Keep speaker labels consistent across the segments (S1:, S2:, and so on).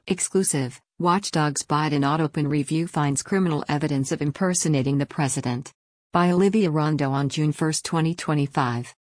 S1: Exclusive, Watchdog's Biden AutoPen review finds criminal evidence of impersonating the president. By Olivia Rondo on June 1, 2025.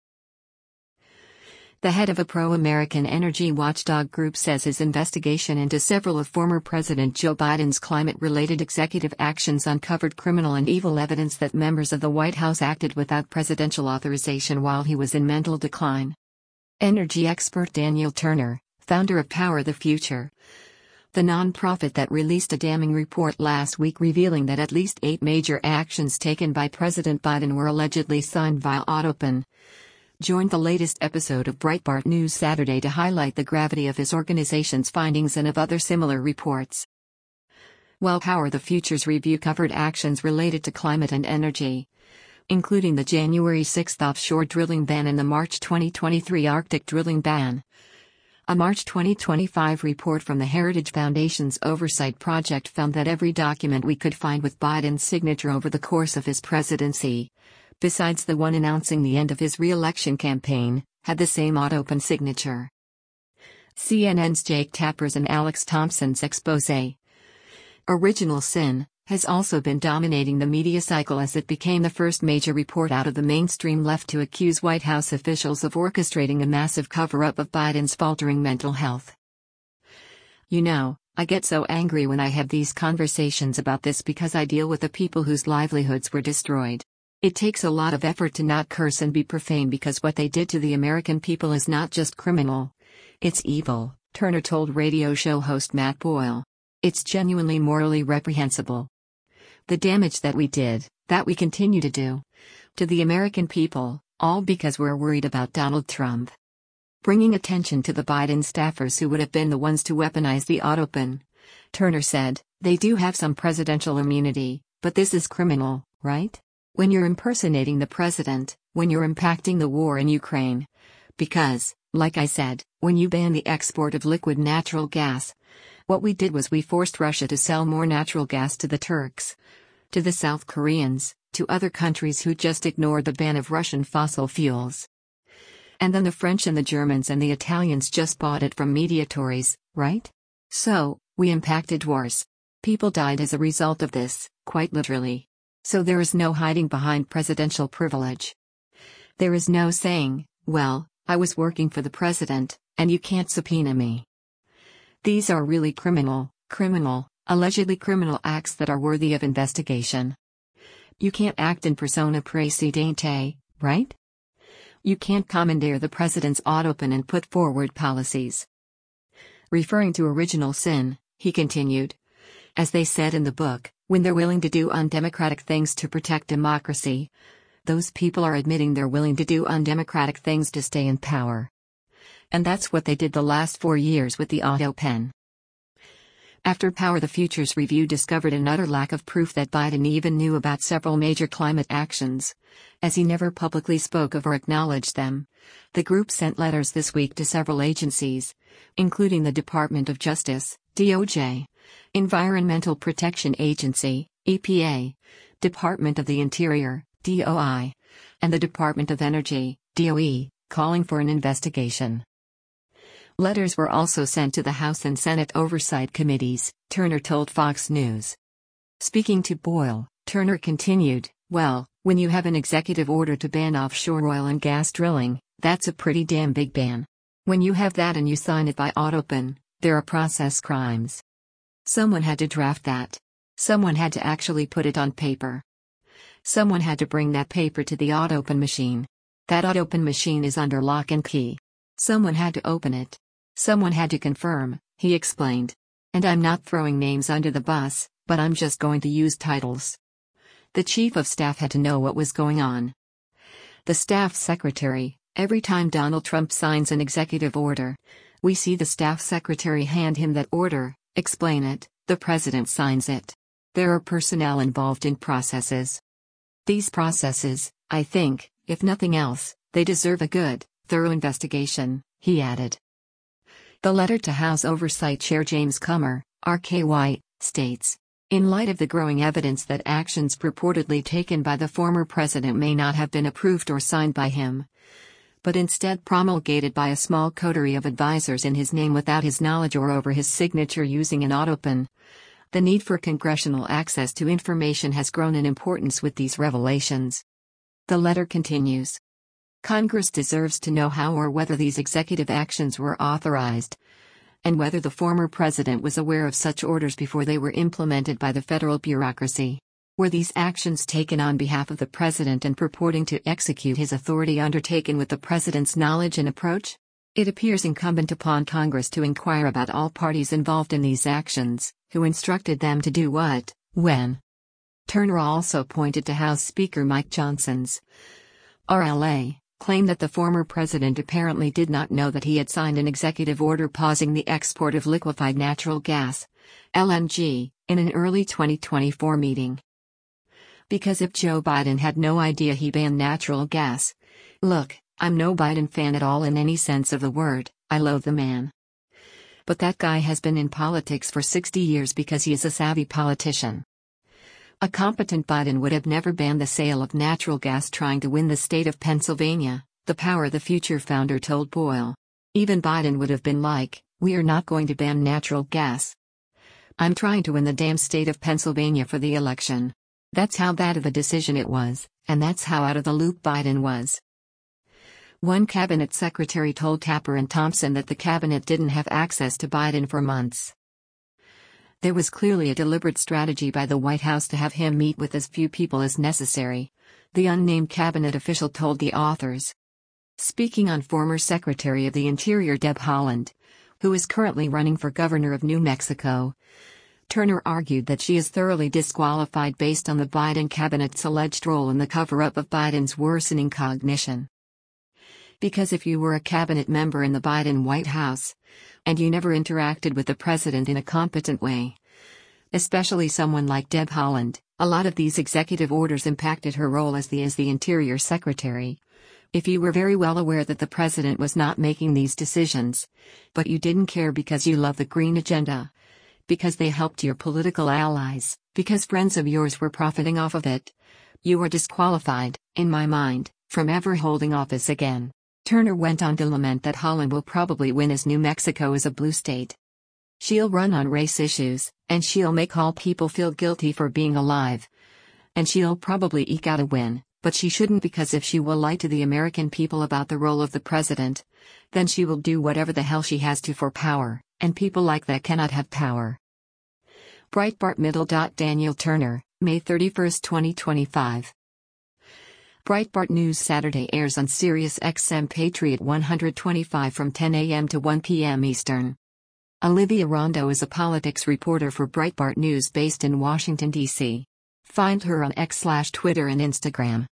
S1: The head of a pro-American energy watchdog group says his investigation into several of former President Joe Biden's climate-related executive actions uncovered criminal and evil evidence that members of the White House acted without presidential authorization while he was in mental decline. Energy expert Daniel Turner, founder of Power the Future, the nonprofit that released a damning report last week revealing that at least 8 major actions taken by President Biden were allegedly signed via AutoPen, joined the latest episode of Breitbart News Saturday to highlight the gravity of his organization's findings and of other similar reports. While Power the Future's review covered actions related to climate and energy, including the January 6 offshore drilling ban and the March 2023 Arctic drilling ban, a March 2025 report from the Heritage Foundation's Oversight Project found that every document we could find with Biden's signature over the course of his presidency, besides the one announcing the end of his re-election campaign, had the same AutoPen signature. CNN's Jake Tapper's and Alex Thompson's expose, Original Sin, has also been dominating the media cycle as it became the first major report out of the mainstream left to accuse White House officials of orchestrating a massive cover-up of Biden's faltering mental health. You know, I get so angry when I have these conversations about this because I deal with the people whose livelihoods were destroyed. It takes a lot of effort to not curse and be profane because what they did to the American people is not just criminal. It's evil, Turner told radio show host Matt Boyle. It's genuinely morally reprehensible. The damage that we did, that we continue to do, to the American people, all because we're worried about Donald Trump. Bringing attention to the Biden staffers who would have been the ones to weaponize the AutoPen, Turner said, they do have some presidential immunity, but this is criminal, right? When you're impersonating the president, when you're impacting the war in Ukraine. Because, like I said, when you ban the export of liquid natural gas, what we did was we forced Russia to sell more natural gas to the Turks, to the South Koreans, to other countries who just ignored the ban of Russian fossil fuels. And then the French and the Germans and the Italians just bought it from mediatories, right? So, we impacted wars. People died as a result of this, quite literally. So there is no hiding behind presidential privilege. There is no saying, well, I was working for the president, and you can't subpoena me. These are really criminal, allegedly criminal acts that are worthy of investigation. You can't act in persona presidente, right? You can't commandeer the president's AutoPen and put forward policies. Referring to Original Sin, he continued, as they said in the book, when they're willing to do undemocratic things to protect democracy, those people are admitting they're willing to do undemocratic things to stay in power. And that's what they did the last 4 years with the AutoPen. After Power the Future's review discovered an utter lack of proof that Biden even knew about several major climate actions, as he never publicly spoke of or acknowledged them, the group sent letters this week to several agencies, including the Department of Justice, DOJ, Environmental Protection Agency, EPA, Department of the Interior, DOI, and the Department of Energy, DOE, calling for an investigation. Letters were also sent to the House and Senate oversight committees, Turner told Fox News. Speaking to Boyle, Turner continued, well, when you have an executive order to ban offshore oil and gas drilling, that's a pretty damn big ban. When you have that and you sign it by AutoPen, there are process crimes. Someone had to draft that. Someone had to actually put it on paper. Someone had to bring that paper to the AutoPen machine. That AutoPen machine is under lock and key. Someone had to open it. Someone had to confirm, he explained. And I'm not throwing names under the bus, but I'm just going to use titles. The chief of staff had to know what was going on. The staff secretary, every time Donald Trump signs an executive order, we see the staff secretary hand him that order, explain it, the president signs it. There are personnel involved in processes. These processes, I think, if nothing else, they deserve a good, thorough investigation, he added. The letter to House Oversight Chair James Comer, RKY, states, in light of the growing evidence that actions purportedly taken by the former president may not have been approved or signed by him, but instead promulgated by a small coterie of advisors in his name without his knowledge or over his signature using an autopen. The need for congressional access to information has grown in importance with these revelations. The letter continues. Congress deserves to know how or whether these executive actions were authorized, and whether the former president was aware of such orders before they were implemented by the federal bureaucracy. Were these actions taken on behalf of the president and purporting to execute his authority undertaken with the president's knowledge and approach? It appears incumbent upon Congress to inquire about all parties involved in these actions, who instructed them to do what, when. Turner also pointed to House Speaker Mike Johnson's RLA claim that the former president apparently did not know that he had signed an executive order pausing the export of liquefied natural gas, LNG, in an early 2024 meeting. Because if Joe Biden had no idea he banned natural gas. Look, I'm no Biden fan at all in any sense of the word, I loathe the man. But that guy has been in politics for 60 years because he is a savvy politician. A competent Biden would have never banned the sale of natural gas trying to win the state of Pennsylvania, the Power of the Future founder told Boyle. Even Biden would have been like, we are not going to ban natural gas. I'm trying to win the damn state of Pennsylvania for the election. That's how bad of a decision it was, and that's how out of the loop Biden was. One cabinet secretary told Tapper and Thompson that the cabinet didn't have access to Biden for months. There was clearly a deliberate strategy by the White House to have him meet with as few people as necessary, the unnamed cabinet official told the authors. Speaking on former Secretary of the Interior Deb Haaland, who is currently running for governor of New Mexico, Turner argued that she is thoroughly disqualified based on the Biden cabinet's alleged role in the cover-up of Biden's worsening cognition. Because if you were a cabinet member in the Biden White House, and you never interacted with the president in a competent way, especially someone like Deb Haaland, a lot of these executive orders impacted her role as the Interior Secretary. If you were very well aware that the president was not making these decisions, but you didn't care because you love the green agenda, because they helped your political allies, because friends of yours were profiting off of it, you were disqualified, in my mind, from ever holding office again. Turner went on to lament that Haaland will probably win as New Mexico is a blue state. She'll run on race issues, and she'll make all people feel guilty for being alive. And she'll probably eke out a win, but she shouldn't because if she will lie to the American people about the role of the president, then she will do whatever the hell she has to for power, and people like that cannot have power. Breitbart Middle. Daniel Turner, May 31, 2025. Breitbart News Saturday airs on Sirius XM Patriot 125 from 10 a.m. to 1 p.m. Eastern. Olivia Rondo is a politics reporter for Breitbart News based in Washington, D.C. Find her on X/Twitter and Instagram.